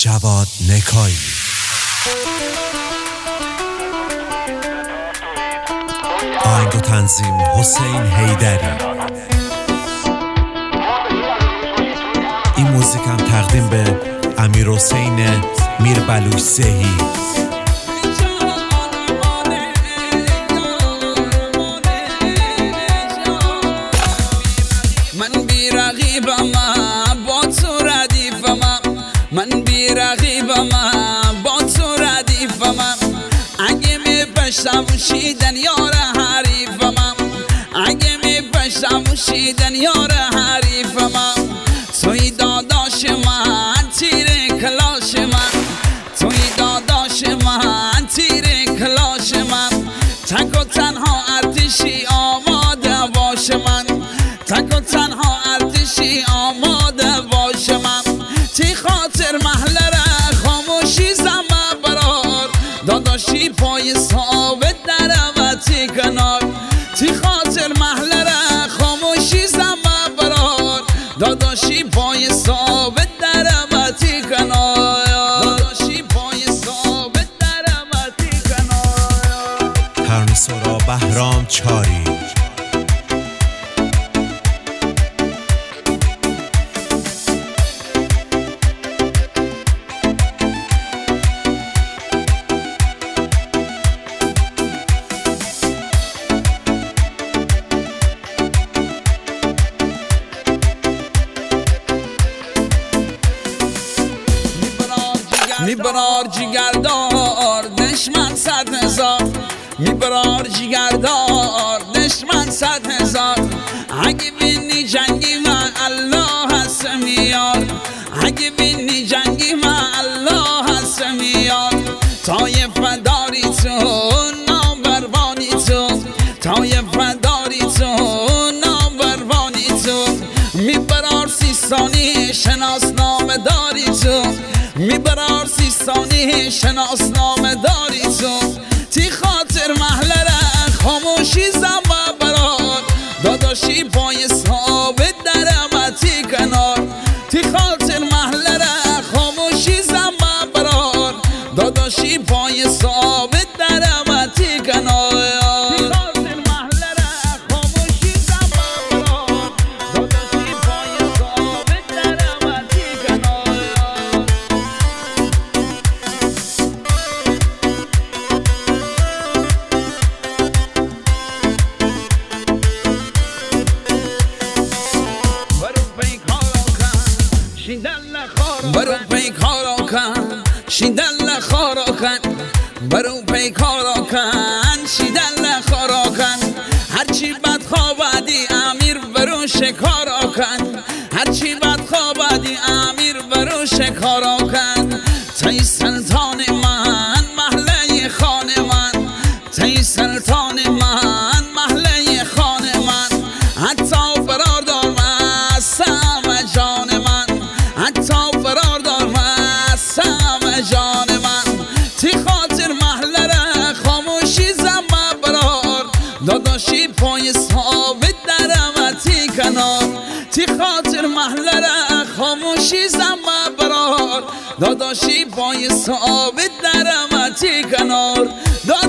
جواد نکایی. آهنگ و تنظیم حسین حیدری. این موزیک هم تقدیم به امیر حسین میر بلوچ‌زهی. من بی رقیبم با تو ردیفم، من بی رقیبم با تو ردیفم. اگه میپشتم شیدن یار حریفم، اگه میپشتم شیدن یار حریفم. توی داداش من تیر کلاش من، توی داداش من تیر کلاش من. تک و تنها ارتشی آماده باش من، تک و تنها ارتشی آماده باش من. تی خاطر محله را خاموشی زمه برار، داداشی پای ثابت نروتی کنار. تی خاطر محله را خاموشی زمه برار، داداشی پای ثابت نروتی کنار، داداشی پای ثابت نروتی کنار. ترانه‌سرا بهرام چاری. میبرار جگردار دشمن 100,000، میبرار جگردار دشمن 100,000. اگه بینی جنگی من الله هست میار، اگه بینی جنگی من الله هست میار. طایف داری تو نامبروانی تو، طایف داری تو نامبروانی تو. میبرار سیستانی شناسنامه داری تو، میبرار سیستانی شناسنامه داری تو. تی خاطر محله را خاموشی زمه برار، داداشی پای ثابت درمتی کنار. تی خاطر محله را خاموشی زمه برار، داداشی پای ثابت درمتی کنار. برو پیکارا کن شیدن خارا کن، برو پیکارا کن شیدن خارا کن. هرچی بد خوابدی امیر برو شکارا کن، هرچی بد خوابدی امیر برو شکارا کن. تی سلطان من محله خان من، تی سلطان من محله خان من. حتی برادر من سم جان من، حتی برادر من سم جان من. تی خاطر محله را خاموشی زمه برار، داداشی پای ثابت درمتی کنار. تی خاطر محله را خاموشی زمه برار، داداشی پای ثابت درمتی کنار.